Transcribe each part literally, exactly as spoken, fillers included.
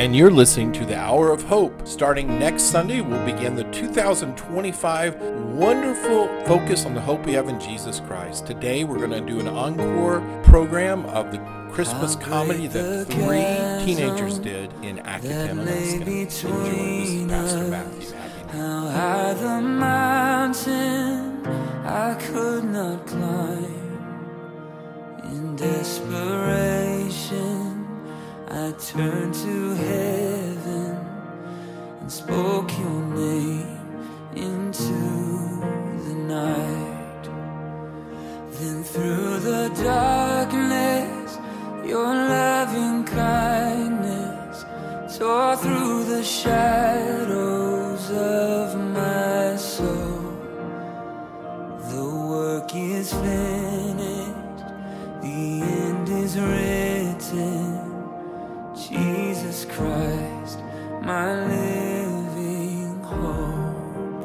and you're listening to the Hour of Hope. Starting next Sunday, we'll begin the two thousand twenty-five wonderful focus on the hope we have in Jesus Christ. Today, we're going to do an encore program of the Christmas comedy that three teenagers did in Acton, Alaska. Enjoy. This is Pastor Matthew. Happy How high the mountain I could not climb. In desperation, I turned to heaven and spoke your name into the night. Then through the darkness, your loving kindness tore through the shadows of my soul. The work is finished, the end is written. Jesus Christ, my living hope.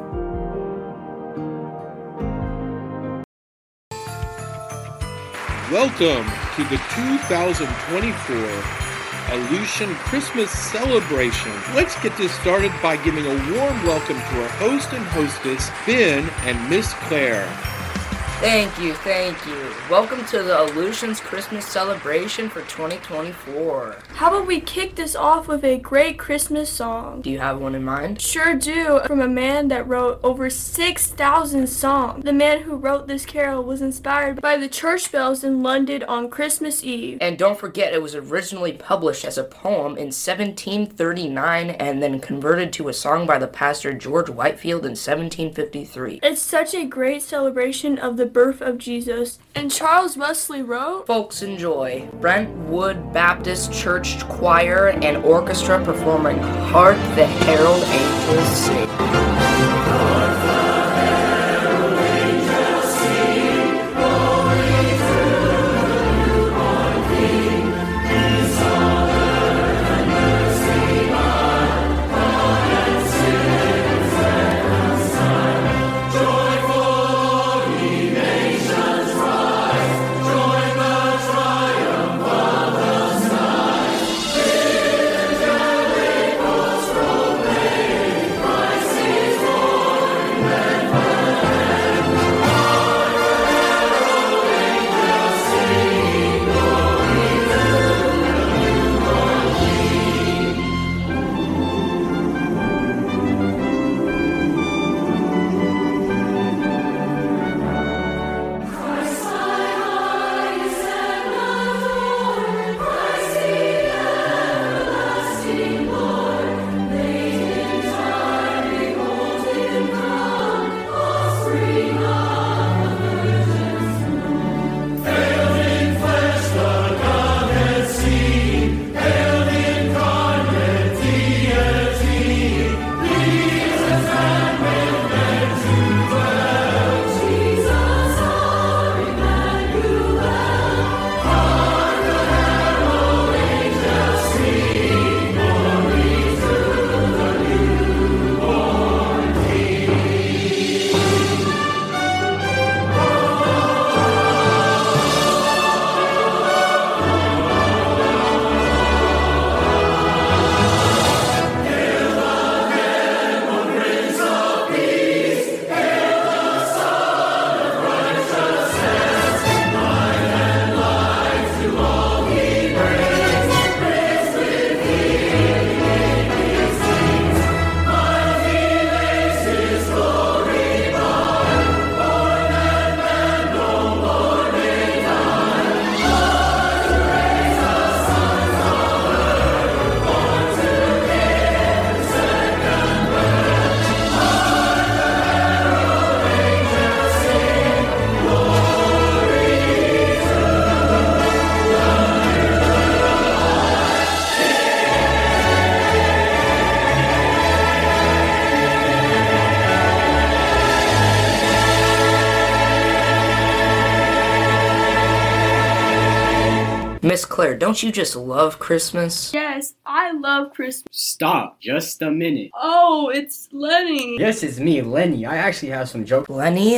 Welcome to the two thousand twenty-four Aleutian Christmas celebration. Let's get this started by giving a warm welcome to our host and hostess, Ben and Miss Claire. Thank you, thank you. Welcome to the Aleutians Christmas celebration for twenty twenty-four. How about we kick this off with a great Christmas song? Do you have one in mind? Sure do, from a man that wrote over six thousand songs. The man who wrote this carol was inspired by the church bells in London on Christmas Eve. And don't forget, it was originally published as a poem in seventeen thirty-nine and then converted to a song by the pastor George Whitefield in seventeen fifty-three. It's such a great celebration of the birth of Jesus. And Charles Wesley wrote, Folks enjoy Brentwood Baptist Church Choir and Orchestra performing Hark the Herald Angels Sing. Miss Claire, don't you just love Christmas? Yes, I love Christmas. Stop, just a minute. Oh, it's Lenny. Yes, it's me, Lenny. I actually have some jokes. Lenny,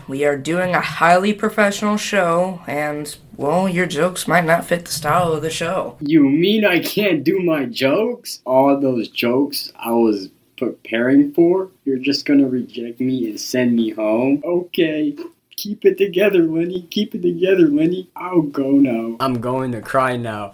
we are doing a highly professional show, and, well, your jokes might not fit the style of the show. You mean I can't do my jokes? All those jokes I was preparing for? You're just gonna reject me and send me home? Okay. Keep it together, Lenny. Keep it together, Lenny. I'll go now. I'm going to cry now.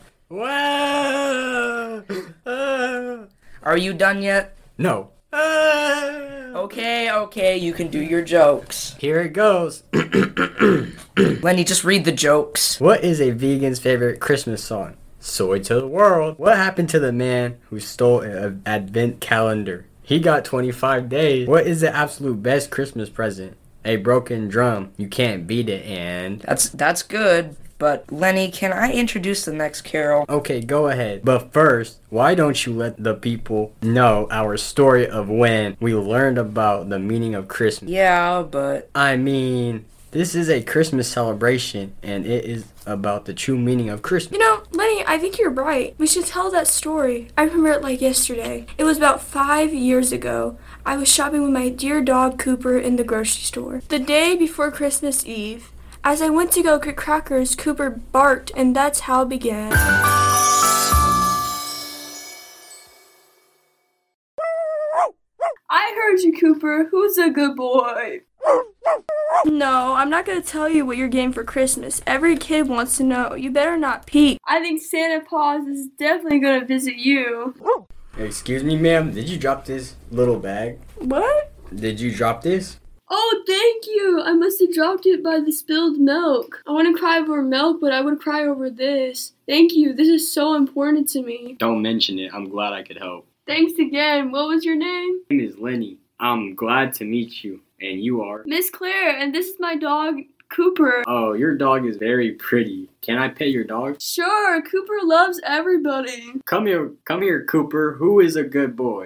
Wow! Ah. Are you done yet? No. Ah. Okay, okay, you can do your jokes. Here it goes. Lenny, just read the jokes. What is a vegan's favorite Christmas song? Soy to the world. What happened to the man who stole an advent calendar? He got twenty-five days. What is the absolute best Christmas present? A broken drum. You can't beat it, and... That's that's good, but Lenny, can I introduce the next carol? Okay, go ahead. But first, why don't you let the people know our story of when we learned about the meaning of Christmas? Yeah, but... I mean, this is a Christmas celebration, and it is about the true meaning of Christmas. You know, Lenny, I think you're right. We should tell that story. I remember it like yesterday. It was about five years ago. I was shopping with my dear dog Cooper in the grocery store. The day before Christmas Eve, as I went to go get crackers, Cooper barked, and that's how it began. I heard you, Cooper. Who's a good boy? No, I'm not gonna tell you what you're getting for Christmas. Every kid wants to know. You better not peek. I think Santa Claus is definitely gonna visit you. Excuse me, ma'am. Did you drop this little bag? What? Did you drop this? Oh, thank you. I must have dropped it by the spilled milk. I wouldn't cry over milk, but I would cry over this. Thank you. This is so important to me. Don't mention it. I'm glad I could help. Thanks again. What was your name? My name is Lenny. I'm glad to meet you. And you are? Miss Claire, and this is my dog, Cooper. Oh, your dog is very pretty. Can I pet your dog? Sure, Cooper loves everybody. Come here, come here, Cooper. Who is a good boy?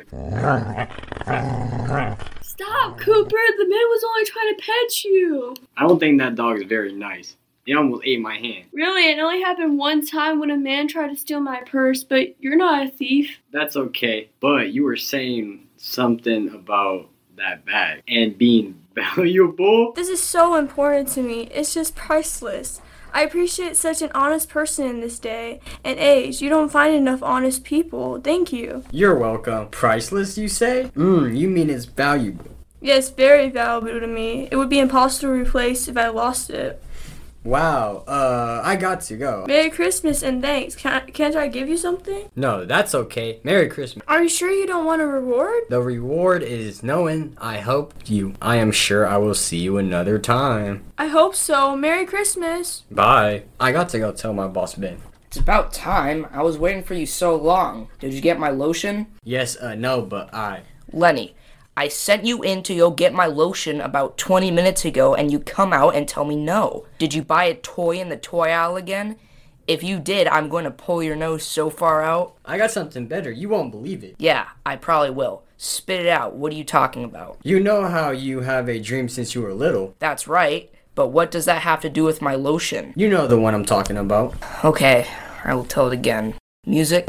Stop, Cooper. The man was only trying to pet you. I don't think that dog is very nice. It almost ate my hand. Really, it only happened one time when a man tried to steal my purse, but you're not a thief. That's okay, but you were saying something about that bag and being valuable. This is so important to me. It's just priceless. I appreciate such an honest person in this day and age. You don't find enough honest people. Thank you. You're welcome. Priceless, you say? Mmm, you mean it's valuable. Yes, very valuable to me. It would be impossible to replace if I lost it. Wow, uh, I got to go. Merry Christmas and thanks. Can't, can't I give you something? No, that's okay. Merry Christmas. Are you sure you don't want a reward? The reward is knowing I helped you. I am sure I will see you another time. I hope so. Merry Christmas. Bye. I got to go tell my boss Ben. It's about time. I was waiting for you so long. Did you get my lotion? Yes, uh, no, but I... Lenny, I sent you in to go get my lotion about twenty minutes ago, and you come out and tell me no. Did you buy a toy in the toy aisle again? If you did, I'm going to pull your nose so far out. I got something better. You won't believe it. Yeah, I probably will. Spit it out. What are you talking about? You know how you have a dream since you were little. That's right. But what does that have to do with my lotion? You know the one I'm talking about. Okay, I will tell it again. Music.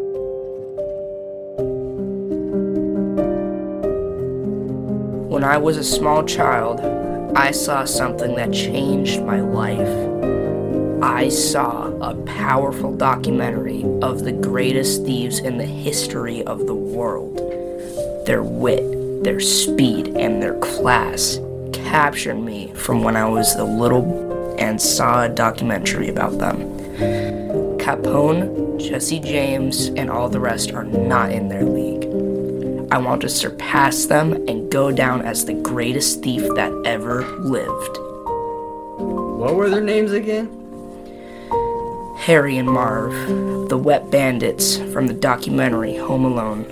When I was a small child, I saw something that changed my life. I saw a powerful documentary of the greatest thieves in the history of the world. Their wit, their speed, and their class captured me from when I was a little and saw a documentary about them. Capone, Jesse James, and all the rest are not in their league. I want to surpass them and go down as the greatest thief that ever lived. What were their names again? Harry and Marv, the wet bandits from the documentary Home Alone.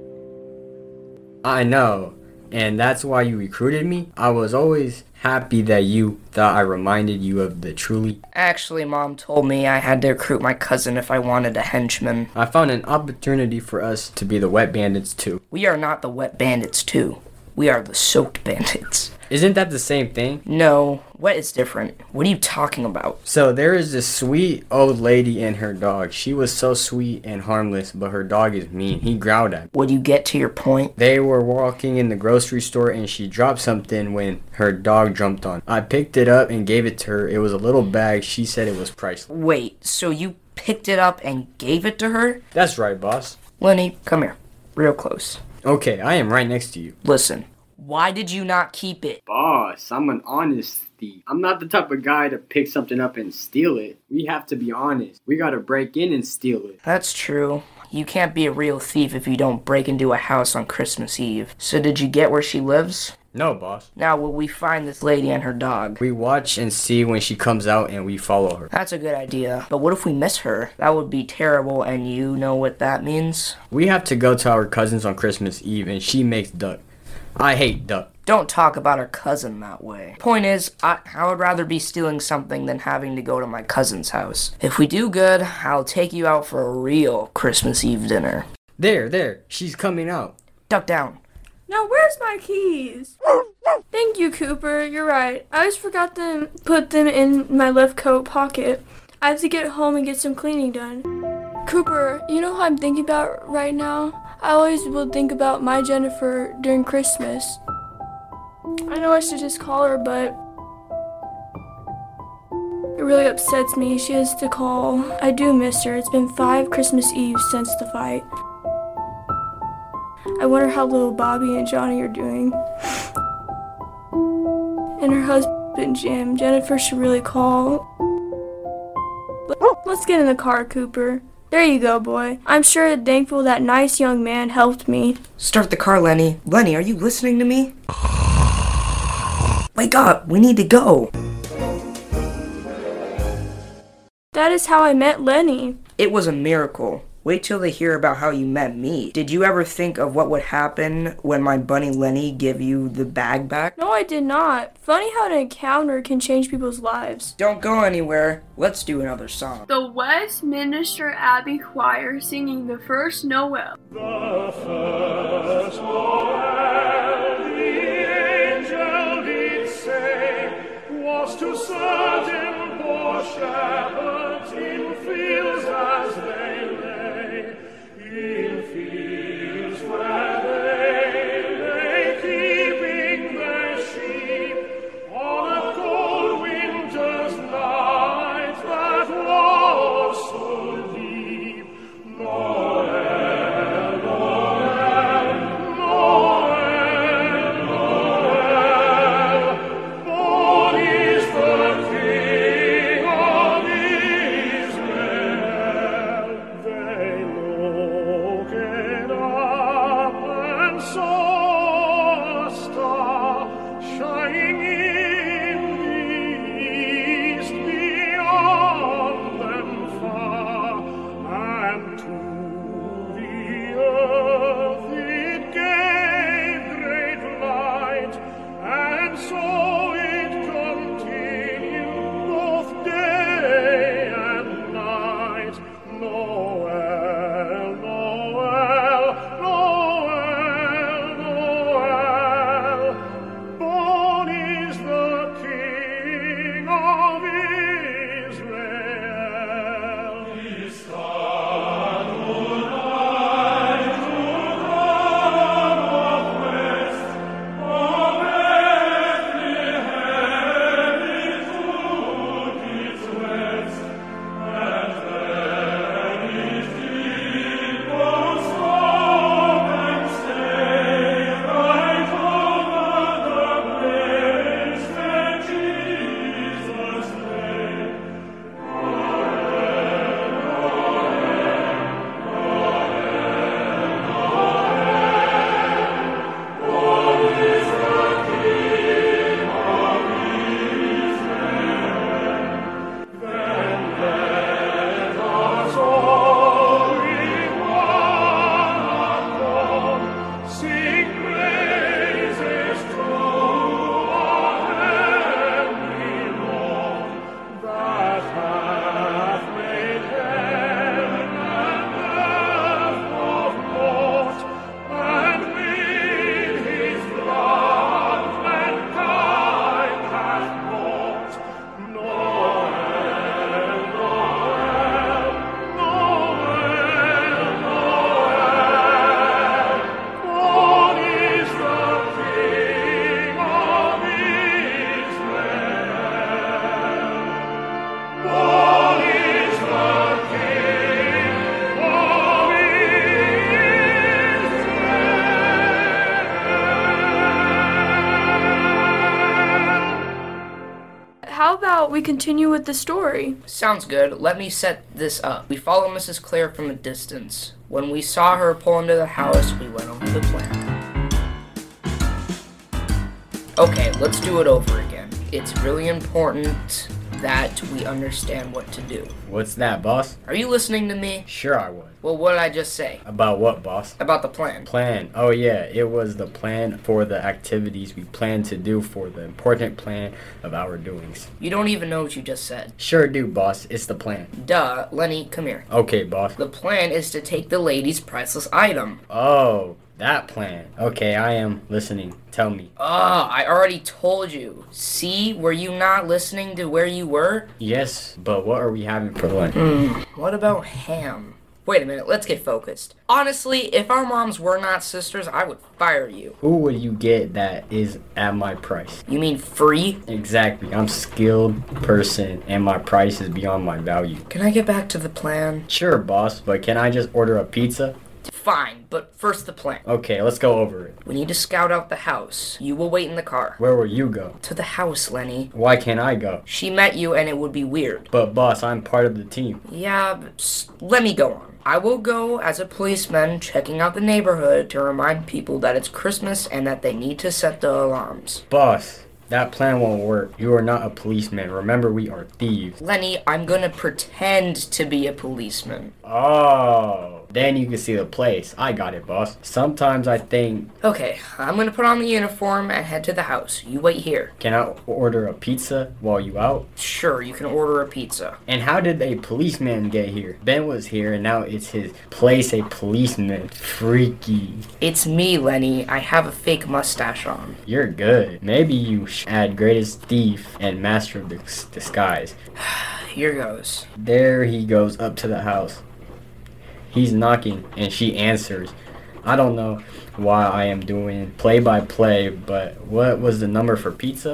I know, and that's why you recruited me? I was always happy that you thought I reminded you of the truly... Actually, Mom told me I had to recruit my cousin if I wanted a henchman. I found an opportunity for us to be the wet bandits too. We are not the wet bandits too. We are the soaked bandits. Isn't that the same thing? No, wet is different. What are you talking about? So there is this sweet old lady and her dog. She was so sweet and harmless, but her dog is mean. He growled at me. Would you get to your point? They were walking in the grocery store and she dropped something when her dog jumped on. I picked it up and gave it to her. It was a little bag. She said it was priceless. Wait, so you picked it up and gave it to her? That's right, boss. Lenny, come here. Real close. Okay, I am right next to you. Listen, why did you not keep it? Boss, I'm an honest thief. I'm not the type of guy to pick something up and steal it. We have to be honest. We gotta break in and steal it. That's true. You can't be a real thief if you don't break into a house on Christmas Eve. So did you get where she lives? No, boss. Now, will we find this lady and her dog? We watch and see when she comes out and we follow her. That's a good idea. But what if we miss her? That would be terrible, and you know what that means? We have to go to our cousin's on Christmas Eve and she makes duck. I hate duck. Don't talk about our cousin that way. Point is, I, I would rather be stealing something than having to go to my cousin's house. If we do good, I'll take you out for a real Christmas Eve dinner. There, there. She's coming out. Duck down. Now where's my keys? Thank you, Cooper. You're right. I always forgot to put them in my left coat pocket. I have to get home and get some cleaning done. Cooper, you know who I'm thinking about right now? I always will think about my Jennifer during Christmas. I know I should just call her, but it really upsets me she has to call. I do miss her. It's been five Christmas Eves since the fight. I wonder how little Bobby and Johnny are doing. And her husband, Jim. Jennifer should really call. Let's get in the car, Cooper. There you go, boy. I'm sure and thankful that nice young man helped me. Start the car, Lenny. Lenny, are you listening to me? Wake up! We need to go! That is how I met Lenny. It was a miracle. Wait till they hear about how you met me. Did you ever think of what would happen when my bunny Lenny gave you the bag back? No, I did not. Funny how an encounter can change people's lives. Don't go anywhere. Let's do another song. The Westminster Abbey Choir singing the first Noel. The first Noel, the angel did say, was to certain poor shepherds in fields as they lay, in fields where they lay keeping their sheep on a cold winter's night that was so deep. Noel, Noel, Noel, Noel, born is the King of Israel. about we continue with the story? Sounds good. Let me set this up. We follow Missus Clare from a distance. When we saw her pull into the house, we went over the plan. Okay, let's do it over again. It's really important that we understand what to do. What's that, boss? Are you listening to me? Sure I was. Well, what did I just say? About what, boss? About the plan. Plan. Oh yeah, it was the plan for the activities we plan to do for the important plan of our doings. You don't even know what you just said. Sure do, boss. It's the plan. Duh. Lenny, come here. Okay, boss. The plan is to take the lady's priceless item. Oh, that plan. Okay, I am listening. Tell me. Oh, I already told you. See, were you not listening to where you were? Yes, but what are we having for lunch? Mm, what about ham? Wait a minute, let's get focused. Honestly, if our moms were not sisters, I would fire you. Who would you get that is at my price? You mean free? Exactly. I'm a skilled person and my price is beyond my value. Can I get back to the plan? Sure, boss, but can I just order a pizza? Fine, but first the plan. Okay, let's go over it. We need to scout out the house. You will wait in the car. Where will you go? To the house, Lenny. Why can't I go? She met you and it would be weird. But boss, I'm part of the team. Yeah, but s- let me go on. I will go as a policeman checking out the neighborhood to remind people that it's Christmas and that they need to set the alarms. Boss, that plan won't work. You are not a policeman. Remember, we are thieves. Lenny, I'm gonna pretend to be a policeman. Oh, then you can see the place. I got it, boss. Sometimes I think... Okay, I'm gonna put on the uniform and head to the house. You wait here. Can I order a pizza while you out? Sure, you can order a pizza. And how did a policeman get here? Ben was here and now it's his place, a policeman. Freaky. It's me, Lenny. I have a fake mustache on. You're good. Maybe you should add greatest thief and master of dis- disguise. Here goes. There he goes up to the house. He's knocking and she answers. I don't know why I am doing play-by-play, but what was the number for pizza?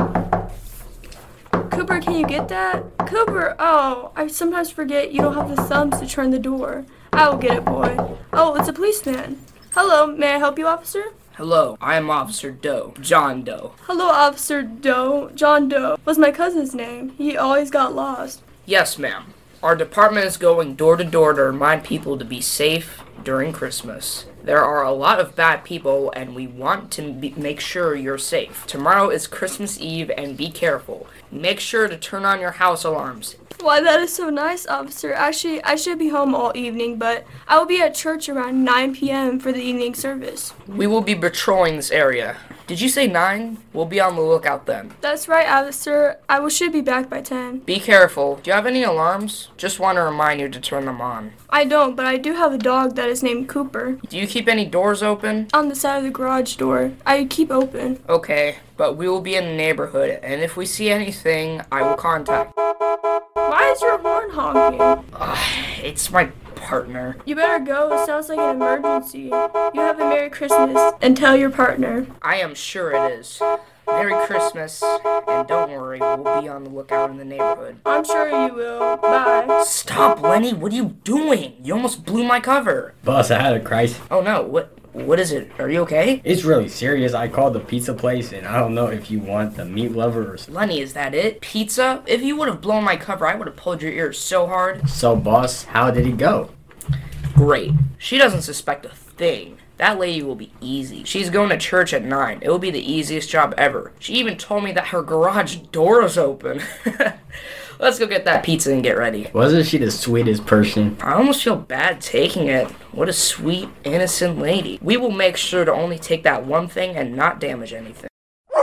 Cooper, can you get that? Cooper, oh, I sometimes forget you don't have the thumbs to turn the door. I will get it, boy. Oh, it's a policeman. Hello, may I help you, officer? Hello, I am Officer Doe, John Doe. Hello, Officer Doe. John Doe was my cousin's name. He always got lost. Yes, ma'am. Our department is going door to door to remind people to be safe during Christmas. There are a lot of bad people, and we want to be- make sure you're safe. Tomorrow is Christmas Eve, and be careful. Make sure to turn on your house alarms. Why, that is so nice, officer. Actually, I should be home all evening, but I will be at church around nine p.m. for the evening service. We will be patrolling this area. Did you say nine? We'll be on the lookout then. That's right, officer. I will should be back by ten. Be careful. Do you have any alarms? Just want to remind you to turn them on. I don't, but I do have a dog that is named Cooper. Do you keep any doors open? On the side of the garage door. I keep open. Okay, but we will be in the neighborhood, and if we see anything, I will contact. Why is your horn honking? Uh, it's my partner. You better go. It sounds like an emergency. You have a Merry Christmas and tell your partner. I am sure it is. Merry Christmas, and don't worry, we'll be on the lookout in the neighborhood. I'm sure you will. Bye. Stop, Lenny. What are you doing? You almost blew my cover. Boss, I had a crisis. Oh no, what? What is it? Are you okay? It's really serious. I called the pizza place and I don't know if you want the meat lover or something. Lenny, is that it? Pizza? If you would have blown my cover, I would have pulled your ears so hard. So, boss, how did he go? Great. She doesn't suspect a thing. That lady will be easy. She's going to church at nine. It will be the easiest job ever. She even told me that her garage door is open. Let's go get that pizza and get ready. Wasn't she the sweetest person? I almost feel bad taking it. What a sweet, innocent lady. We will make sure to only take that one thing and not damage anything.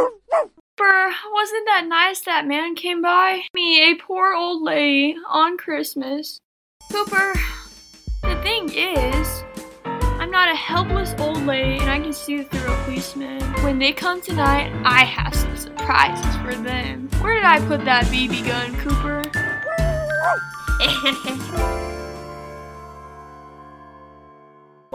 Cooper, wasn't that nice that man came by? Me, a poor old lady, on Christmas. Cooper, the thing is, I'm not a helpless old lady and I can see through a policeman. When they come tonight, I have some surprises for them. Where did I put that B B gun, Cooper?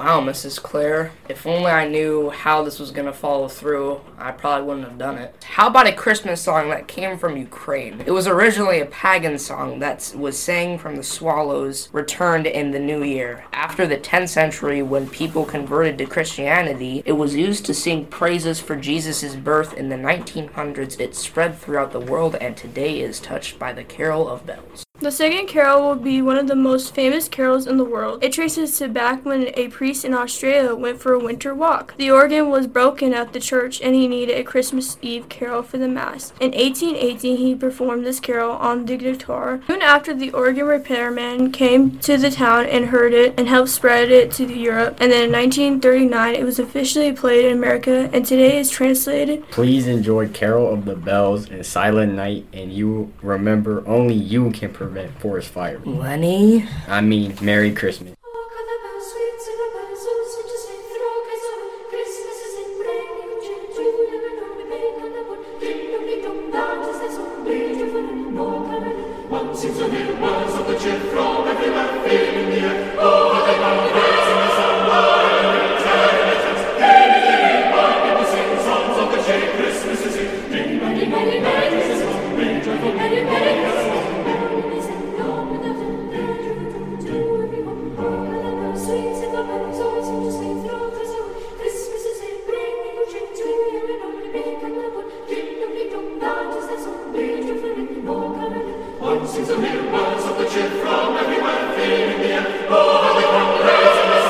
Wow, Missus Claire, if only I knew how this was going to follow through, I probably wouldn't have done it. How about a Christmas song that came from Ukraine? It was originally a pagan song that was sang from the swallows returned in the new year. After the tenth century, when people converted to Christianity, it was used to sing praises for Jesus' birth. In the nineteen hundreds, it spread throughout the world and today is touched by the Carol of Bells. The second carol will be one of the most famous carols in the world. It traces to back when a priest in Australia went for a winter walk. The organ was broken at the church and he needed a Christmas Eve carol for the Mass. In eighteen eighteen, he performed this carol on the guitar. Soon after, the organ repairman came to the town and heard it and helped spread it to Europe. And then in nineteen thirty-nine, it was officially played in America and today is translated. Please enjoy Carol of the Bells and Silent Night, and you remember only you can prevent forest fire. Lenny? I mean, Merry Christmas. Sings the little words of the chip from everywhere, filling the air. Oh, how they bound birds in the sunlight, intelligence, gaining by people sing songs of the shape. Christmas is here. Ding, ding, ding, ding, Merry Christmas, Merry joyful, Merry, Merry Christmas. Sings the little words of the chip from everywhere, filling the air. Oh, how they congratulate.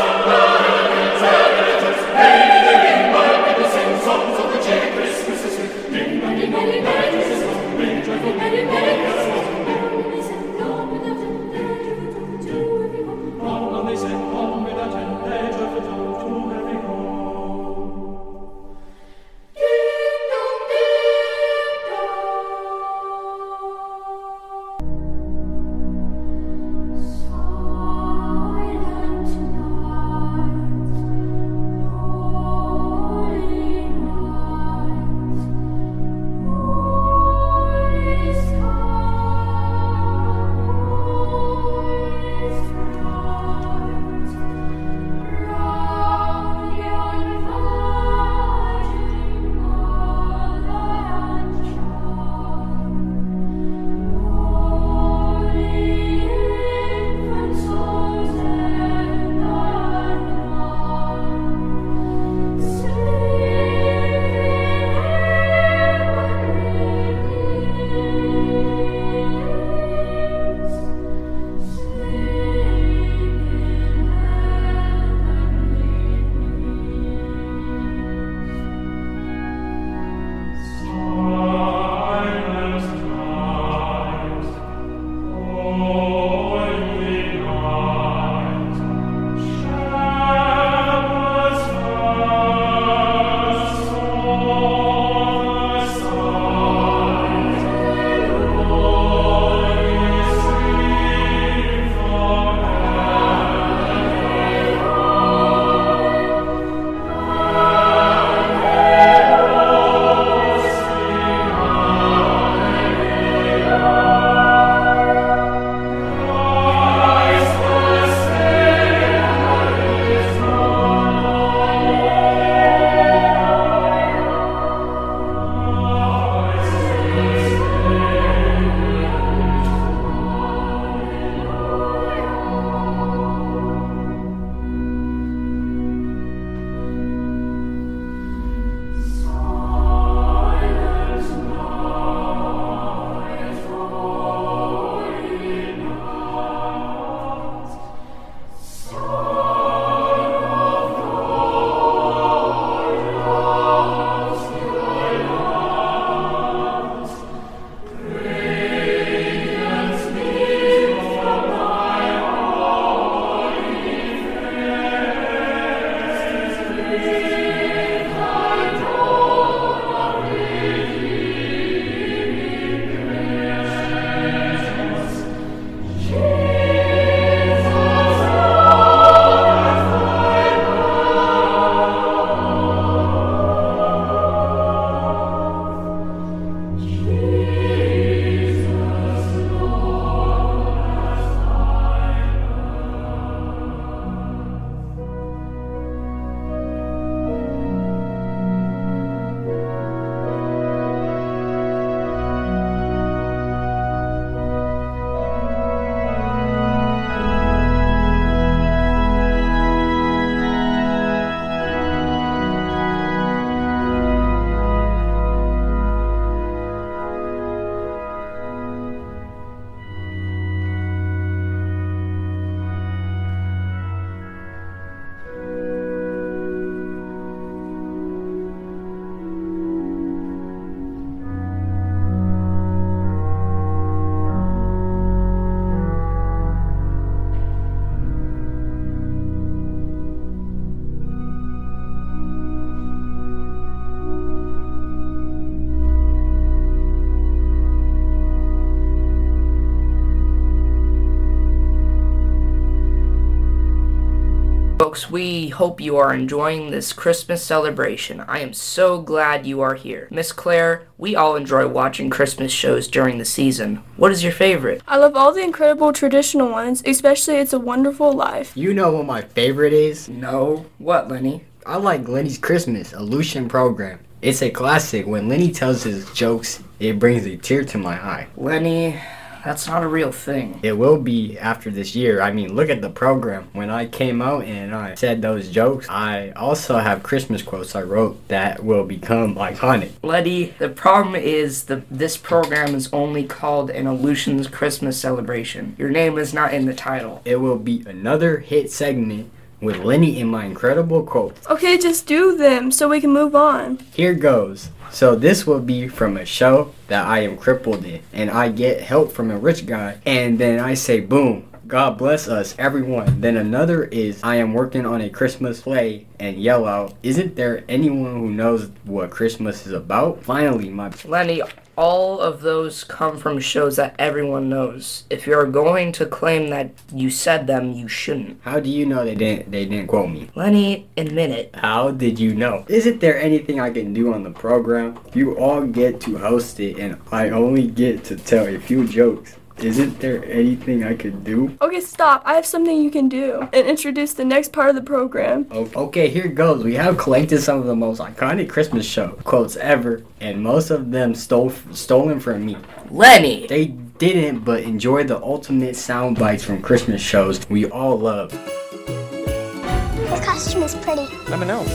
folks. We hope you are enjoying this Christmas celebration. I am so glad you are here. Miss Claire, we all enjoy watching Christmas shows during the season. What is your favorite? I love all the incredible traditional ones, especially It's a Wonderful Life. You know what my favorite is? No. What, Lenny? I like Lenny's Christmas, a Lucian program. It's a classic. When Lenny tells his jokes, it brings a tear to my eye. Lenny, that's not a real thing. It will be after this year. I mean, look at the program. When I came out and I said those jokes, I also have Christmas quotes I wrote that will become iconic. Lenny, the problem is that this program is only called an Aleutians Christmas celebration. Your name is not in the title. It will be another hit segment with Lenny and my incredible quotes. Okay, just do them so we can move on. Here goes. So this will be from a show that I am crippled in, and I get help from a rich guy, and then I say, boom, God bless us, everyone. Then another is, I am working on a Christmas play, and yell out, isn't there anyone who knows what Christmas is about? Finally, my... Lenny, all of those come from shows that everyone knows. If you're going to claim that you said them, you shouldn't. How do you know they didn't they didn't quote me? Lenny, admit it. How did you know? Isn't there anything I can do on the program? You all get to host it, and I only get to tell a few jokes. Isn't there anything I could do? Okay, stop. I have something you can do. And introduce the next part of the program. Okay, here goes. We have collected some of the most iconic Christmas show quotes ever, and most of them stole stolen from me. Lenny! They didn't, but enjoy the ultimate sound bites from Christmas shows we all love. This costume is pretty. Let me know.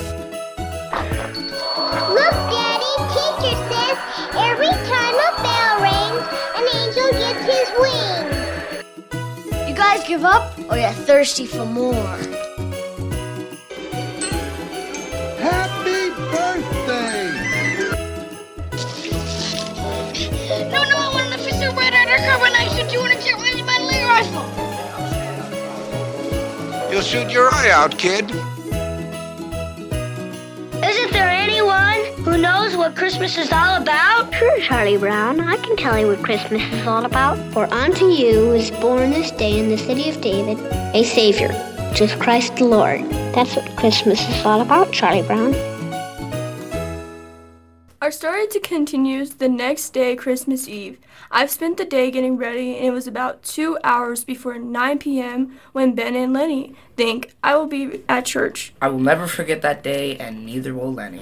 Look, Daddy, teacher says every time a bell rings, an angel gets his wings. You guys give up, or you're thirsty for more? Happy birthday! No, no, I want an official red undercover nice two hundred jet range battle rifle. You'll shoot your eye out, kid. Isn't there anyone who knows what Christmas is all about? Sure, Charlie Brown, I can tell you what Christmas is all about. For unto you is born this day in the city of David a Savior, which is Christ the Lord. That's what Christmas is all about, Charlie Brown. Our story to continues the next day, Christmas Eve. I've spent the day getting ready, and it was about two hours before nine p.m. when Ben and Lenny think I will be at church. I will never forget that day, and neither will Lenny.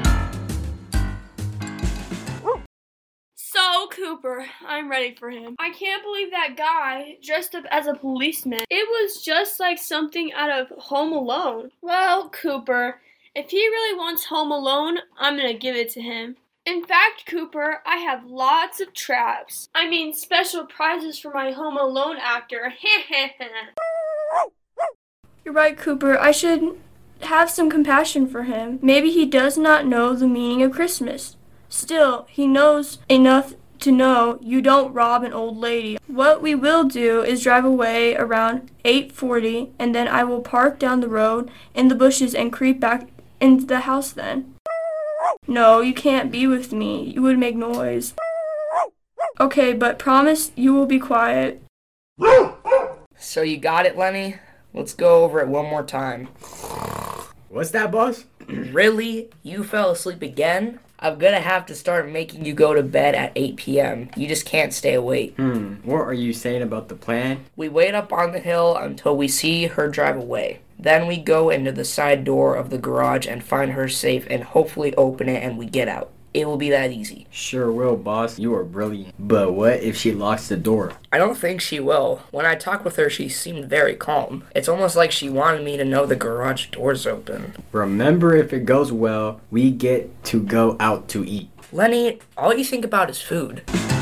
So, Cooper, I'm ready for him. I can't believe that guy dressed up as a policeman. It was just like something out of Home Alone. Well, Cooper, if he really wants Home Alone, I'm gonna give it to him. In fact, Cooper, I have lots of traps. I mean, special prizes for my Home Alone actor. You're right, Cooper. I should have some compassion for him. Maybe he does not know the meaning of Christmas. Still, he knows enough to know you don't rob an old lady. What we will do is drive away around eight forty, and then I will park down the road in the bushes and creep back into the house then. No, you can't be with me. You would make noise. Okay, but promise you will be quiet. So you got it, Lenny? Let's go over it one more time. What's that, boss? Really? You fell asleep again? I'm gonna have to start making you go to bed at eight p.m. You just can't stay awake. Hmm, what are you saying about the plan? We wait up on the hill until we see her drive away. Then we go into the side door of the garage and find her safe and hopefully open it and we get out. It will be that easy. Sure will, boss. You are brilliant. But what if she locks the door? I don't think she will. When I talked with her, she seemed very calm. It's almost like she wanted me to know the garage door's open. Remember, if it goes well, we get to go out to eat. Lenny, all you think about is food.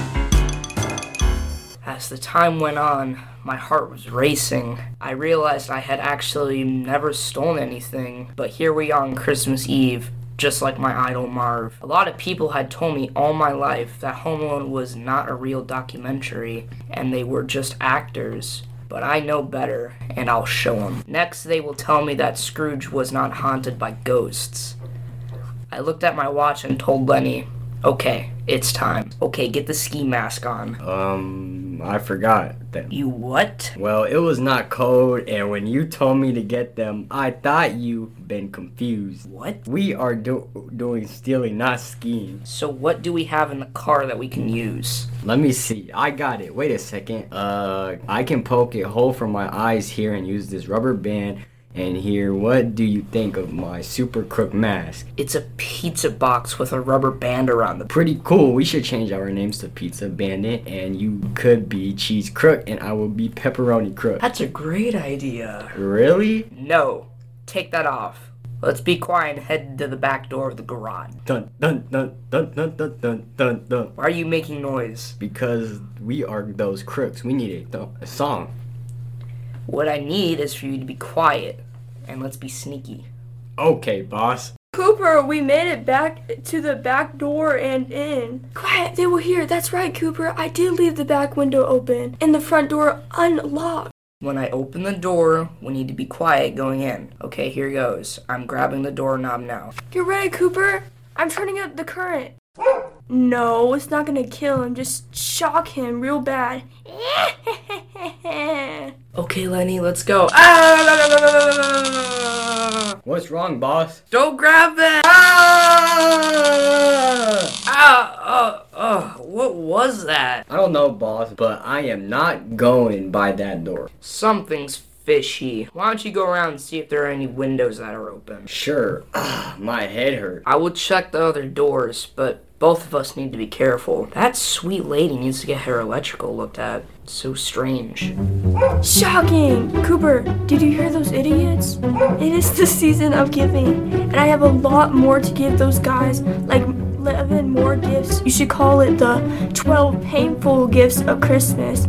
As the time went on, my heart was racing. I realized I had actually never stolen anything, but here we are on Christmas Eve, just like my idol Marv. A lot of people had told me all my life that Home Alone was not a real documentary, and they were just actors. But I know better, and I'll show them. Next, they will tell me that Scrooge was not haunted by ghosts. I looked at my watch and told Lenny, okay, It's time. Okay, get the ski mask on. Um, I forgot them. You what? Well, it was not cold, and when you told me to get them, I thought you'd been confused. What? We are do- doing stealing, not skiing. So what do we have in the car that we can use? Let me see. I got it. Wait a second. Uh, I can poke a hole from my eyes here and use this rubber band. And here, what do you think of my Super Crook mask? It's a pizza box with a rubber band around the... Pretty cool. We should change our names to Pizza Bandit, and you could be Cheese Crook, and I will be Pepperoni Crook. That's a great idea. Really? No. Take that off. Let's be quiet and head to the back door of the garage. Dun dun dun dun dun dun dun dun dun. Why are you making noise? Because we are those crooks. We need a, th- a song. What I need is for you to be quiet, and let's be sneaky. Okay, boss. Cooper, we made it back to the back door and in. Quiet, they will hear. That's right, Cooper. I did leave the back window open and the front door unlocked. When I open the door, we need to be quiet going in. Okay, here goes. I'm grabbing the doorknob now. Get ready, Cooper. I'm turning up the current. No, it's not gonna kill him. Just shock him real bad. Okay, Lenny, let's go. Ah! What's wrong, boss? Don't grab that! Ah! Ah! Oh, oh, what was that? I don't know, boss, but I am not going by that door. Something's fishy. Why don't you go around and see if there are any windows that are open? Sure. My head hurt. I will check the other doors, but both of us need to be careful. That sweet lady needs to get her electrical looked at. It's so strange. Shocking! Cooper, did you hear those idiots? It is the season of giving, and I have a lot more to give those guys, like eleven more gifts. You should call it the twelve painful gifts of Christmas.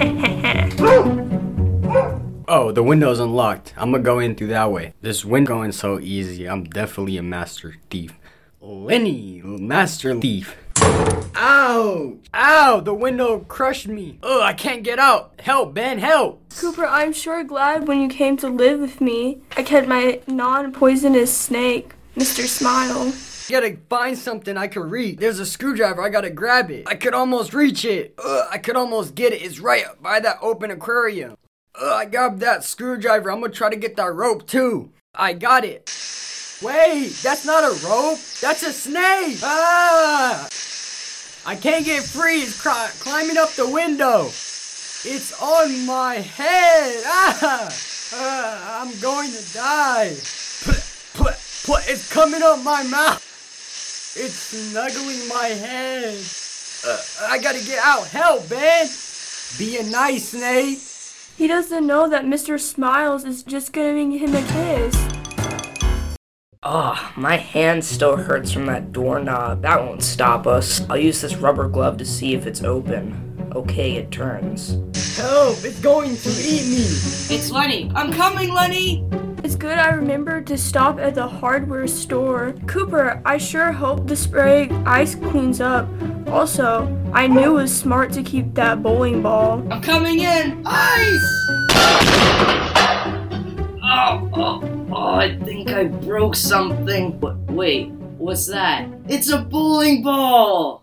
Oh, the window's unlocked. I'm gonna go in through that way. This window going so easy. I'm definitely a master thief. Lenny, master thief. Ow! Ow! The window crushed me. Ugh, I can't get out. Help, Ben, help! Cooper, I'm sure glad when you came to live with me. I kept my non-poisonous snake, Mister Smile. I gotta find something I could reach. There's a screwdriver. I gotta grab it. I could almost reach it. Ugh, I could almost get it. It's right by that open aquarium. Ugh, I grabbed that screwdriver. I'm gonna try to get that rope too. I got it. Wait, that's not a rope. That's a snake. Ah! I can't get free. It's cr- climbing up the window. It's on my head. Ah! Ah, I'm going to die. It's coming up my mouth. It's snuggling my head. Uh, I gotta get out. Help, man. Be a nice snake. He doesn't know that Mister Smiles is just giving him a kiss. Ugh, my hand still hurts from that doorknob. That won't stop us. I'll use this rubber glove to see if it's open. Okay, it turns. Help! It's going to eat me! It's Lenny! I'm coming, Lenny! It's good I remembered to stop at the hardware store. Cooper, I sure hope the spray ice cleans up. Also, I knew it was smart to keep that bowling ball. I'm coming in! Ice! Oh, oh, oh, I think I broke something. Wait, what's that? It's a bowling ball!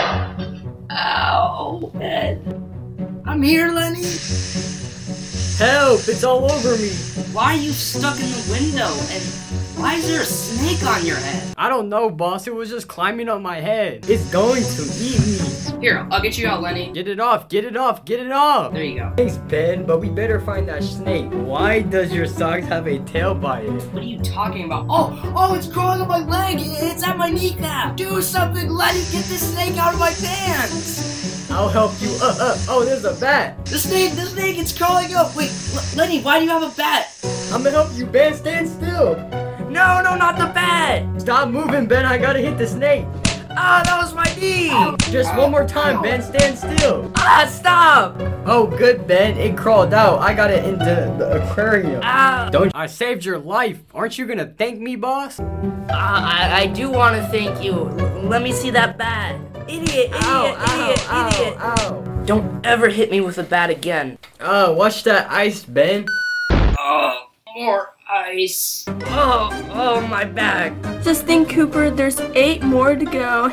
Ow, head. I'm here, Lenny. Help, it's all over me. Why are you stuck in the window? And why is there a snake on your head? I don't know, boss. It was just climbing up my head. It's going to eat me. Here, I'll get you out, Lenny. Get it off, get it off, get it off. There you go. Thanks, Ben, but we better find that snake. Why does your socks have a tail by it? What are you talking about? Oh, oh, it's crawling on my leg. It's at my kneecap. Do something, Lenny. Get this snake out of my pants. I'll help you. Uh, uh, oh, there's a bat. The snake, the snake, it's crawling up. Wait, L- Lenny, why do you have a bat? I'm gonna help you, Ben. Stand still. No, no, not the bat. Stop moving, Ben. I gotta hit the snake. Ah, that was my knee. Just one more time, Ben. Stand still. Ah, stop. Oh, good, Ben. It crawled out. I got it into the aquarium. Ah. Don't. I saved your life. Aren't you gonna thank me, boss? Uh, I, I do want to thank you. L- let me see that bat. Idiot, idiot, Ow, idiot, ow, idiot. Ow, ow. Don't ever hit me with a bat again. Oh, watch that ice, Ben. Oh, more ice. Oh, oh, my back. Just think, Cooper, there's eight more to go.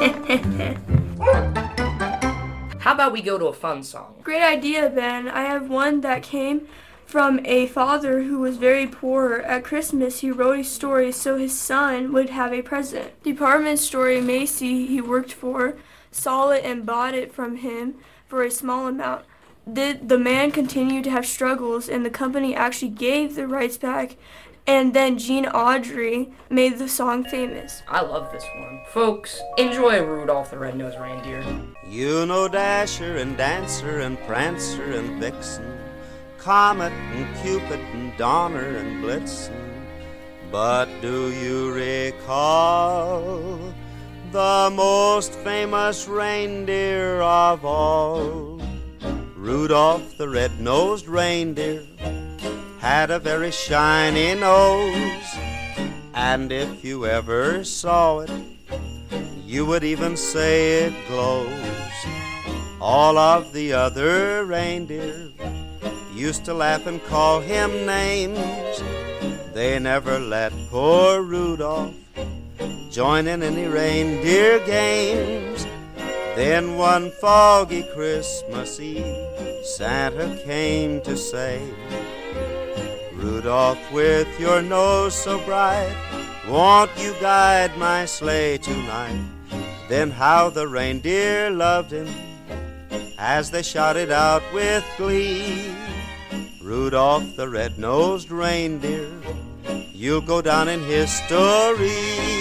How about we go to a fun song? Great idea, Ben. I have one that came from a father who was very poor. At Christmas, he wrote a story so his son would have a present. Department store Macy he worked for saw it and bought it from him for a small amount. The, the man continued to have struggles, and the company actually gave the rights back, and then Gene Autry made the song famous. I love this one. Folks, enjoy Rudolph the Red-Nosed Reindeer. You know Dasher and Dancer and Prancer and Vixen, Comet and Cupid and Donner and Blitzen. But do you recall the most famous reindeer of all? Rudolph the Red-Nosed Reindeer had a very shiny nose, and if you ever saw it, you would even say it glows. All of the other reindeer used to laugh and call him names. They never let poor Rudolph join in any reindeer games. Then one foggy Christmas Eve, Santa came to say, Rudolph, with your nose so bright, won't you guide my sleigh tonight? Then how the reindeer loved him as they shouted out with glee, Rudolph the Red-Nosed Reindeer, you'll go down in history.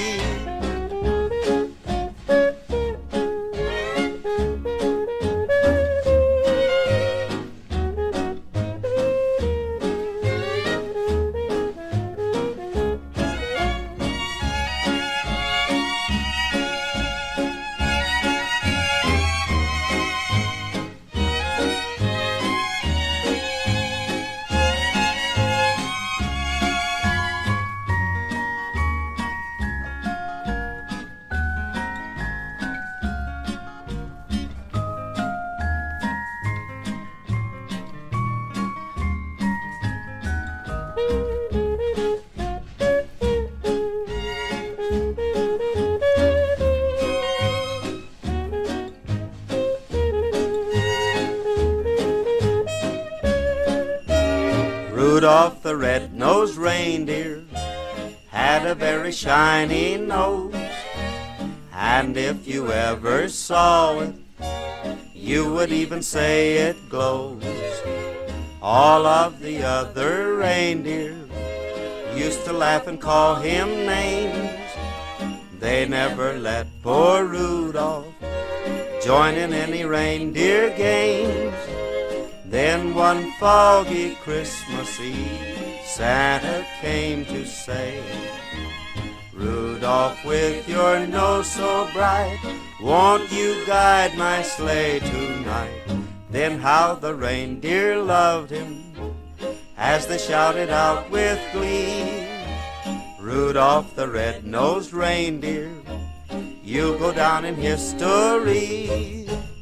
Rudolph the Red-Nosed Reindeer had a very shiny nose, and if you ever saw it, you would even say it glows. All of the other reindeer used to laugh and call him names. They never let poor Rudolph join in any reindeer games. Then one foggy Christmas Eve, Santa came to say, Rudolph, with your nose so bright, won't you guide my sleigh tonight? Then how the reindeer loved him as they shouted out with glee, Rudolph the Red-Nosed Reindeer, you'll go down in history.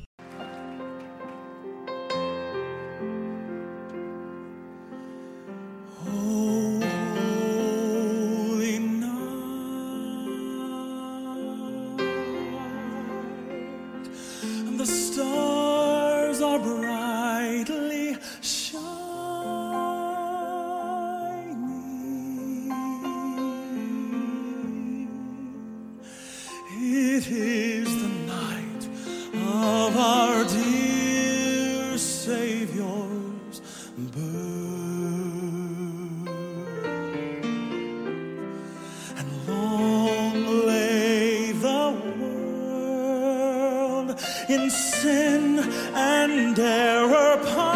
The stars are brightly shining. It is the night of our dear Savior's birth, and long lay the world in sin and error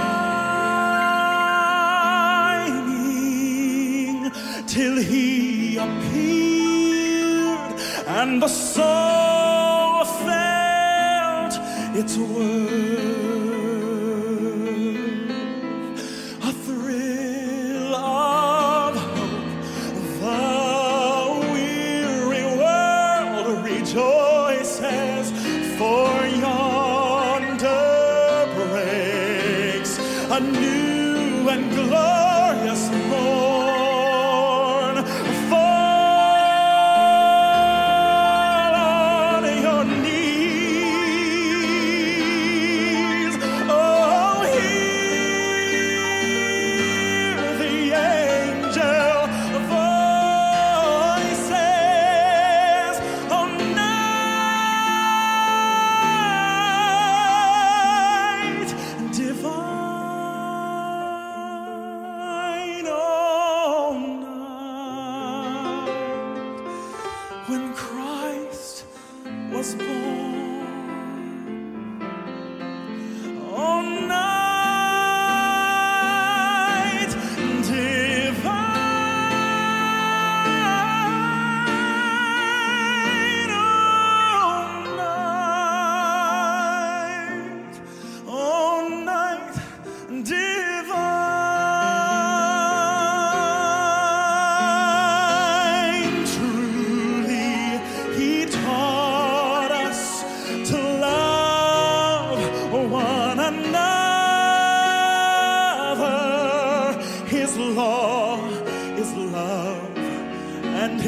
pining, till he appeared and the soul felt its worth. A thrill of hope, the weary world rejoices, for yonder breaks a new and glorious morn.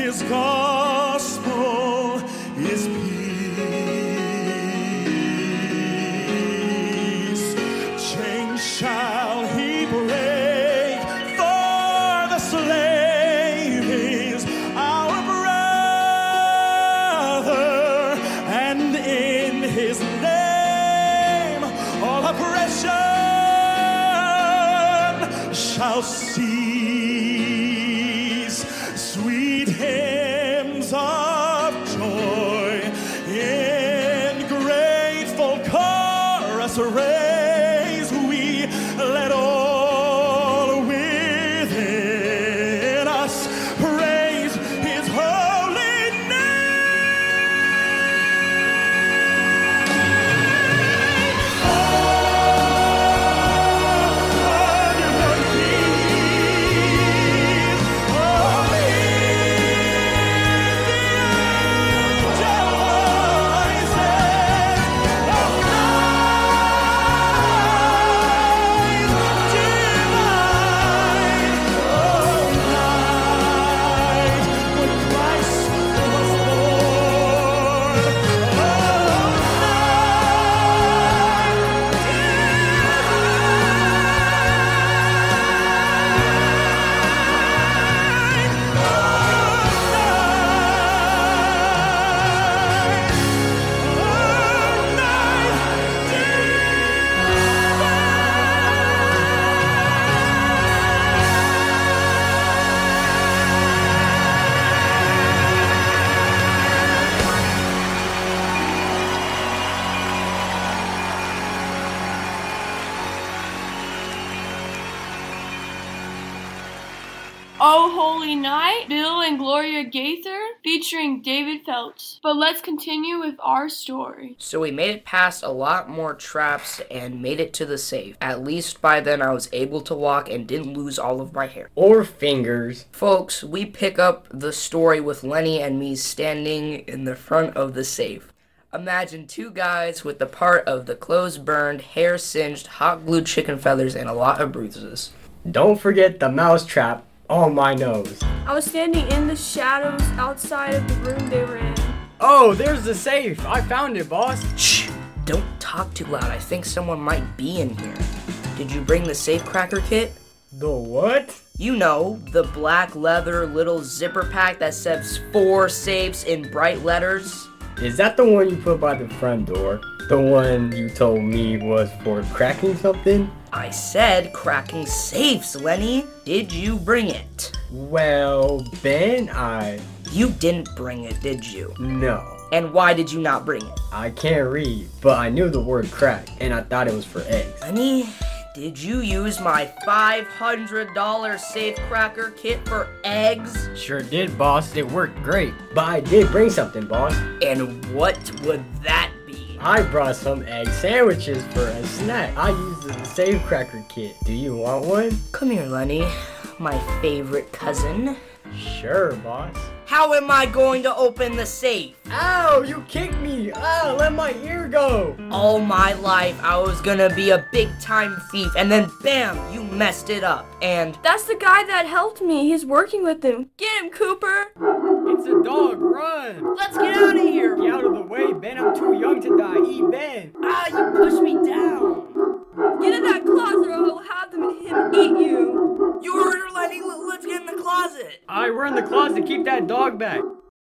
his gospel is peace. Chains shall he break, for the slave is our brother, and in his name all oppression shall cease. Sweet hymns of joy in grateful chorus raise we, let all within us praise his holy name. Oh Holy Night, Bill and Gloria Gaither, featuring David Phelps. But let's continue with our story. So we made it past a lot more traps and made it to the safe. At least by then I was able to walk and didn't lose all of my hair. Or fingers. Folks, we pick up the story with Lenny and me standing in the front of the safe. Imagine two guys with the part of the clothes burned, hair singed, hot glued chicken feathers, and a lot of bruises. Don't forget the mouse trap on my nose. I was standing in the shadows outside of the room they were in. Oh, there's the safe. I found it, boss. Shh! Don't talk too loud. I think someone might be in here. Did you bring the safe cracker kit? The what? You know, the black leather little zipper pack that says four safes in bright letters. Is that the one you put by the front door? The one you told me was for cracking something? I said cracking safes, Lenny. Did you bring it? Well, Ben, I... You didn't bring it, did you? No. And why did you not bring it? I can't read, but I knew the word crack, and I thought it was for eggs. Lenny, did you use my five hundred dollars safe cracker kit for eggs? Sure did, boss. It worked great. But I did bring something, boss. And what would that be? I brought some egg sandwiches for a snack. I used the safe cracker kit. Do you want one? Come here, Lenny, my favorite cousin. Sure, boss. How am I going to open the safe? Ow, you kicked me. Ow, let my ear go. All my life, I was gonna be a big-time thief, and then bam, you messed it up. And that's the guy that helped me. He's working with him. Get him, Cooper. It's a dog. Run. Let's get out of here. Get out of the way, Ben. I'm too young to die. Eat Ben. Ah, you pushed me down. Get in that closet or I'll have them and him eat you. You heard her, Lenny. Let's get in the closet. Alright, we're in the closet. Keep that dog back.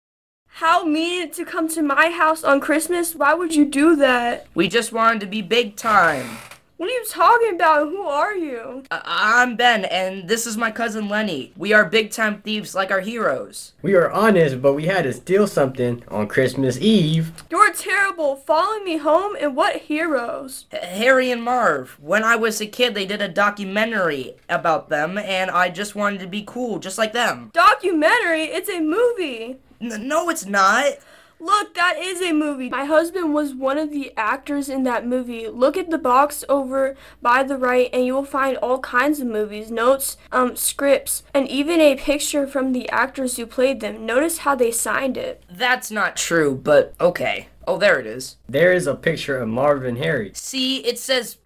How mean to come to my house on Christmas? Why would you do that? We just wanted to be big time. What are you talking about? Who are you? Uh, I'm Ben, and this is my cousin Lenny. We are big-time thieves like our heroes. We are honest, but we had to steal something on Christmas Eve. You're terrible. Following me home, and what heroes? H- Harry and Marv. When I was a kid, they did a documentary about them, and I just wanted to be cool, just like them. Documentary? It's a movie. N- no, it's not. Look, that is a movie. My husband was one of the actors in that movie. Look at the box over by the right and you will find all kinds of movies, notes, um, scripts, and even a picture from the actors who played them. Notice how they signed it. That's not true, but okay. Oh, there it is. There is a picture of Marv and Harry. See, it says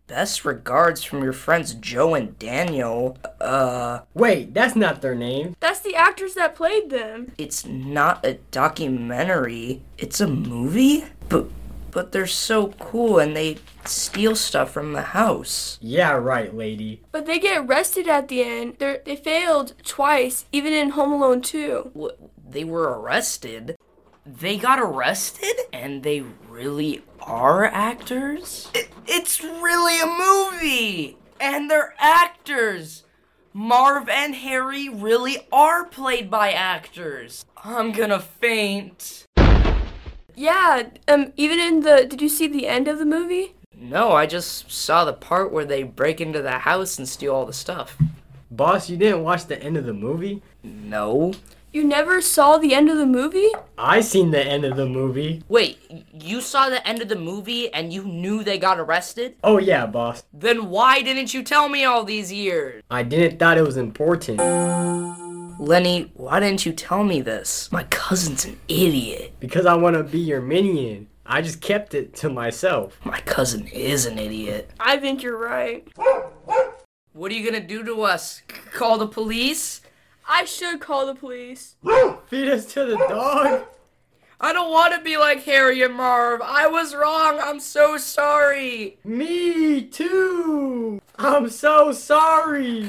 Best regards from your friends Joe and Daniel. Uh, Wait, that's not their name. That's the actors that played them. it's not a documentary. It's a movie? But but they're so cool and they steal stuff from the house. Yeah, right, lady. But they get arrested at the end. They're, they failed twice, even in Home Alone two. What, they were arrested? They got arrested? And they really are actors? It, it's really a movie! And they're actors! Marv and Harry really are played by actors. I'm gonna faint. Yeah, um, even in the, did you see the end of the movie? No, I just saw the part where they break into the house and steal all the stuff. Boss, you didn't watch the end of the movie? No. You never saw the end of the movie? I seen the end of the movie. Wait, you saw the end of the movie and you knew they got arrested? Oh yeah, boss. Then why didn't you tell me all these years? I didn't thought it was important. Lenny, why didn't you tell me this? My cousin's an idiot. Because I want to be your minion. I just kept it to myself. My cousin is an idiot. I think you're right. What are you gonna do to us? C- call the police? I should call the police. Feed us to the dog? I don't want to be like Harry and Marv. I was wrong. I'm so sorry. Me too. I'm so sorry.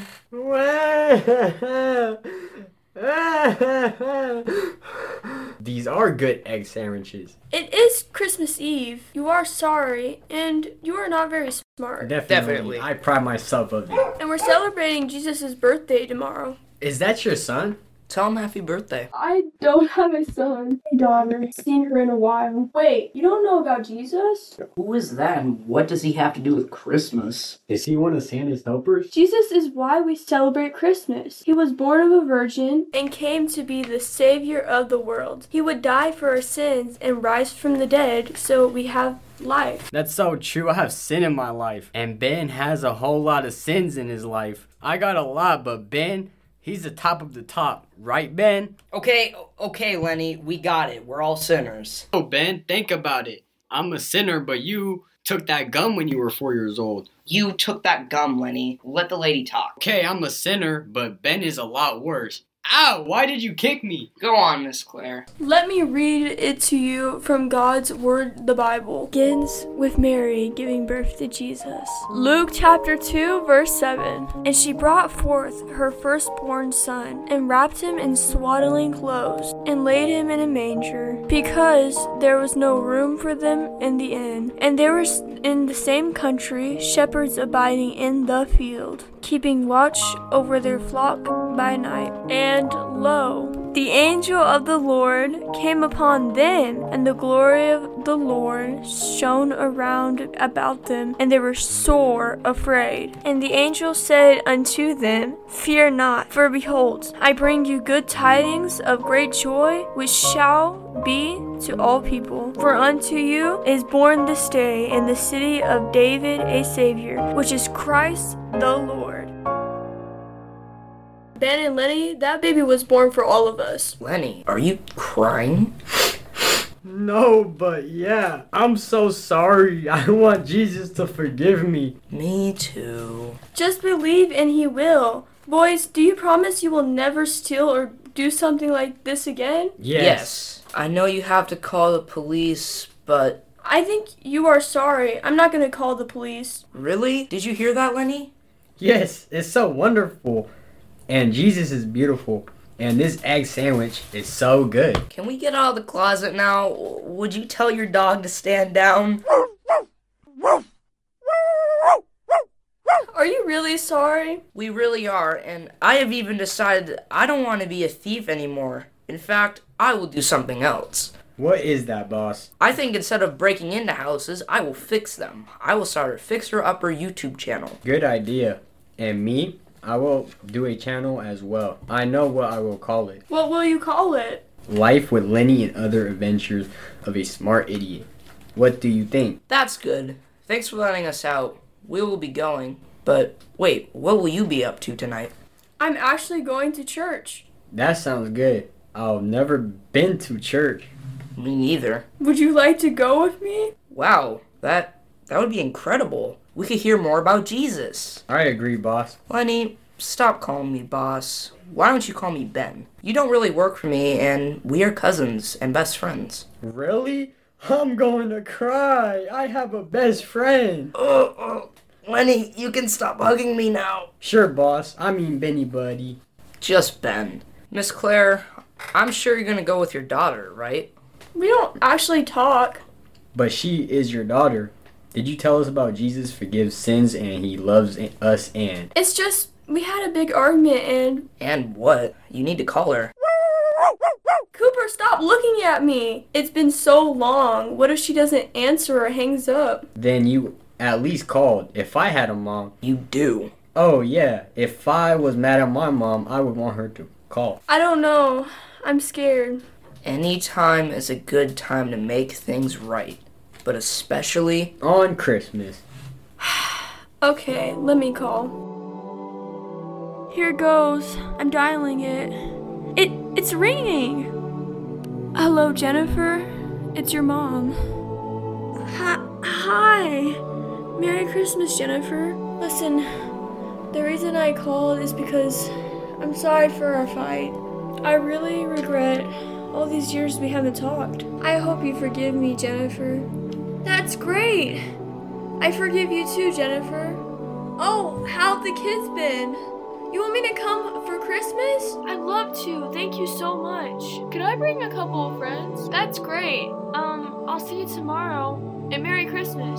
These are good egg sandwiches. It is Christmas Eve. You are sorry, and you are not very smart. Definitely. Definitely. I pride myself of it. And we're celebrating Jesus' birthday tomorrow. Is that your son? Tell him happy birthday. I don't have a son. A daughter. Seen her in a while. Wait, you don't know about Jesus? Who is that and what does he have to do with Christmas? Is he one of Santa's helpers? Jesus is why we celebrate Christmas. He was born of a virgin and came to be the Savior of the world. He would die for our sins and rise from the dead so we have life. That's so true. I have sin in my life. And Ben has a whole lot of sins in his life. I got a lot, but Ben, he's the top of the top. Right, Ben? Okay, okay, Lenny, we got it. We're all sinners. Oh, Ben, think about it. I'm a sinner, but you took that gum when you were four years old. You took that gum, Lenny. Let the lady talk. Okay, I'm a sinner, but Ben is a lot worse. Ow, why did you kick me? Go on, Miss Claire. Let me read it to you from God's Word, the Bible. Begins with Mary giving birth to Jesus. Luke chapter two, verse seven. And she brought forth her firstborn son, and wrapped him in swaddling clothes, and laid him in a manger, because there was no room for them in the inn. And there were in the same country shepherds abiding in the field, keeping watch over their flock by night. And lo, the angel of the Lord came upon them, and the glory of the Lord shone around about them, and they were sore afraid. And the angel said unto them, Fear not, for behold, I bring you good tidings of great joy, which shall be to all people. For unto you is born this day in the city of David a Savior, which is Christ the Lord. Ben and Lenny, that baby was born for all of us. Lenny, are you crying? No, but yeah. I'm so sorry. I want Jesus to forgive me. Me too. Just believe and he will. Boys, do you promise you will never steal or do something like this again? Yes. Yes. I know you have to call the police, but... I think you are sorry. I'm not going to call the police. Really? Did you hear that, Lenny? Yes, it's so wonderful. And Jesus is beautiful. And this egg sandwich is so good. Can we get out of the closet now? Would you tell your dog to stand down? Are you really sorry? We really are, and I have even decided that I don't want to be a thief anymore. In fact, I will do something else. What is that, boss? I think instead of breaking into houses, I will fix them. I will start a Fixer Upper YouTube channel. Good idea. And me? I will do a channel as well. I know what I will call it. What will you call it? Life with Lenny and Other Adventures of a Smart Idiot. What do you think? That's good. Thanks for letting us out. We will be going. But wait, what will you be up to tonight? I'm actually going to church. That sounds good. I've never been to church. Me neither. Would you like to go with me? Wow, that that would be incredible. We could hear more about Jesus. I agree, boss. Lenny, stop calling me boss. Why don't you call me Ben? You don't really work for me, and we are cousins and best friends. Really? I'm going to cry. I have a best friend. Oh, oh. Lenny, you can stop hugging me now. Sure, boss. I mean Benny Buddy. Just Ben. Miss Claire, I'm sure you're gonna go with your daughter, right? We don't actually talk. But she is your daughter. Did you tell us about Jesus forgives sins and he loves us and... It's just, we had a big argument and... And what? You need to call her. Cooper, stop looking at me. It's been so long. What if she doesn't answer or hangs up? Then you at least called. If I had a mom... You do. Oh, yeah. If I was mad at my mom, I would want her to call. I don't know. I'm scared. Any time is a good time to make things right. But especially... on Christmas. Okay, let me call. Here goes. I'm dialing it. It it's ringing. Hello, Jennifer. It's your mom. Hi. Hi. Merry Christmas, Jennifer. Listen, the reason I called is because I'm sorry for our fight. I really regret all these years we haven't talked. I hope you forgive me, Jennifer. That's great. I forgive you too, Jennifer. Oh, how've the kids been? You want me to come for Christmas? I'd love to. Thank you so much. Could I bring a couple of friends? That's great. Um, I'll see you tomorrow. And Merry Christmas.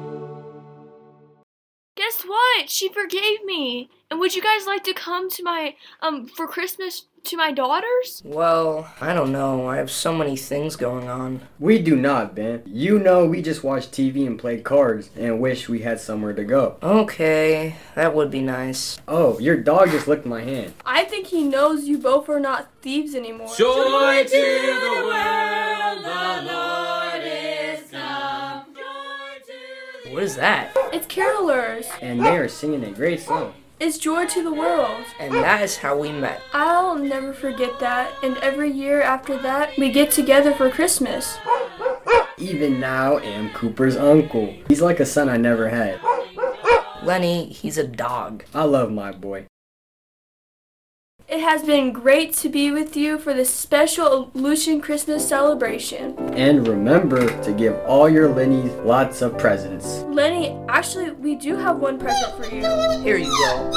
Guess what? She forgave me. And would you guys like to come to my, um, for Christmas to my daughters? Well, I don't know. I have so many things going on. We do not, Ben. You know we just watch T V and play cards and wish we had somewhere to go. Okay, that would be nice. Oh, your dog just licked my hand. I think he knows you both are not thieves anymore. Joy to the world, the Lord is come. Joy to the What is that? It's carolers. And they are singing a great song. It's joy to the world. And that is how we met. I'll never forget that. And every year after that, we get together for Christmas. Even now, am Cooper's uncle. He's like a son I never had. Lenny, he's a dog. I love my boy. It has been great to be with you for this special Lucian Christmas celebration. And remember to give all your Lennies lots of presents. Lenny, actually, we do have one present for you. Here you go.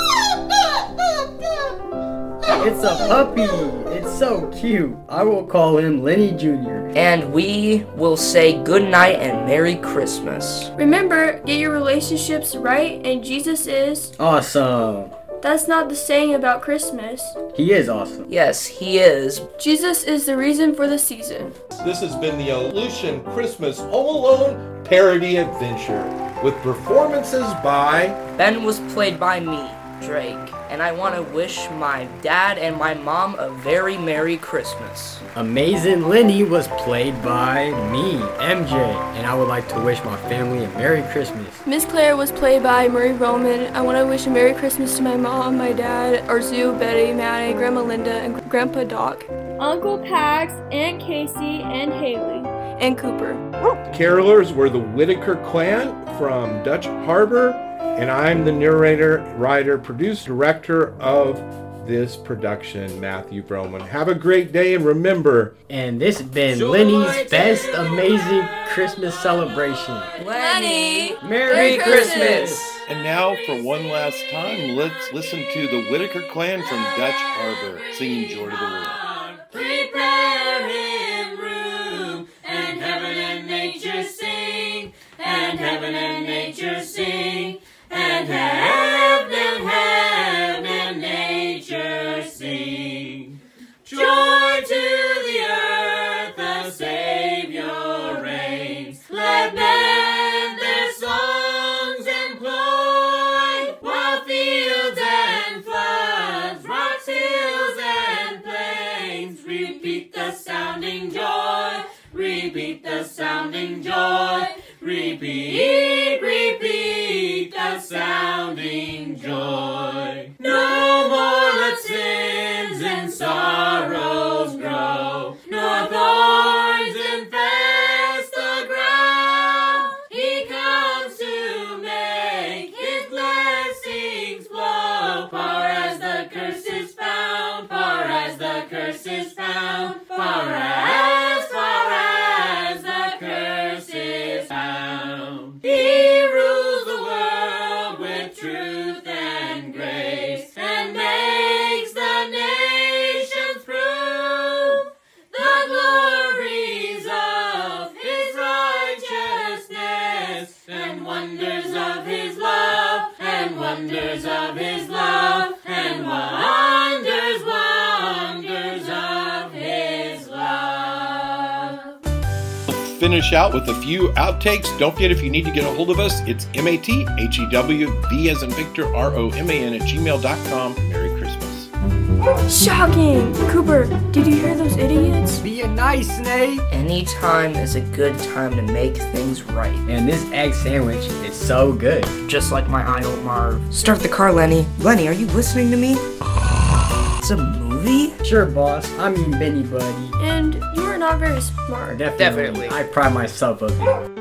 It's a puppy. It's so cute. I will call him Lenny Junior And we will say good night and Merry Christmas. Remember, get your relationships right, and Jesus is... awesome. That's not the saying about Christmas. He is awesome. Yes, he is. Jesus is the reason for the season. This has been the Aleutian Christmas Home Alone parody adventure with performances by... Ben was played by me, Drake, and I want to wish my dad and my mom a very Merry Christmas. Amazing Lenny was played by me, M J, and I would like to wish my family a Merry Christmas. Miss Claire was played by Murray Roman. I want to wish a Merry Christmas to my mom, my dad, Arzu, Betty, Maddie, Grandma Linda, and Grandpa Doc. Uncle Pax, Aunt Casey, and Haley. And Cooper. Carolers were the Whitaker clan from Dutch Harbor, and I'm the narrator, writer, producer, director of this production, Matthew Broman. Have a great day, and remember... And this has been Lenny's best amazing Christmas celebration. Lenny! Merry, Merry Christmas! And now, for one last time, let's listen to the Whitaker clan from Dutch Harbor singing Joy to the World. Prepare him room, and heaven and nature sing, and heaven and nature sing, and heaven, heaven and nature sing. Joy to the earth, the Savior reigns. Let men their songs employ, while fields and floods, rocks, hills and plains, repeat the sounding joy, repeat the sounding joy, repeat, repeat the sounding joy. No more let sins and sorrows grow, nor thorns infest the ground. He comes to make finish out with a few outtakes. Don't forget, if you need to get a hold of us, it's M A T H E W V as in Victor R O M A N at gmail dot com. Merry Christmas. Shocking! Cooper, did you hear those idiots? Being nice, Nate. Anytime is a good time to make things right. And this egg sandwich is so good. Just like my idol Marv. Start the car, Lenny. Lenny, are you listening to me? It's a movie? Sure, boss. I mean, Benny Buddy. And you are not very smart. Definitely. Definitely. I pride myself of it.